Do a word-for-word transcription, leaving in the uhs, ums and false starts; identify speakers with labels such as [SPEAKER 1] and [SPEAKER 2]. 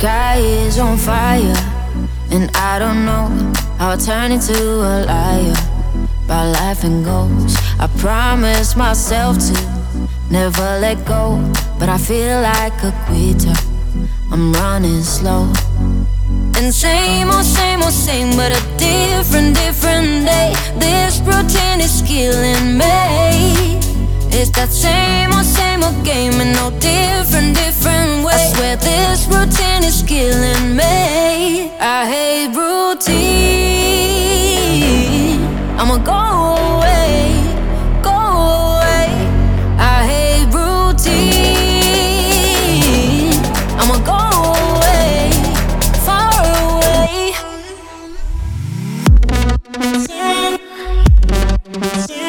[SPEAKER 1] sky is on fire, and I don't know how I turn into a liar about life and goals. I promised myself to never let go, but I feel like a quitter. I'm running slow. And same old, same old, same, but a different, different day. This routine is killing me. It's that same old, same old game in no different, different way. I swear this routine is killing me. I hate routine. I'ma go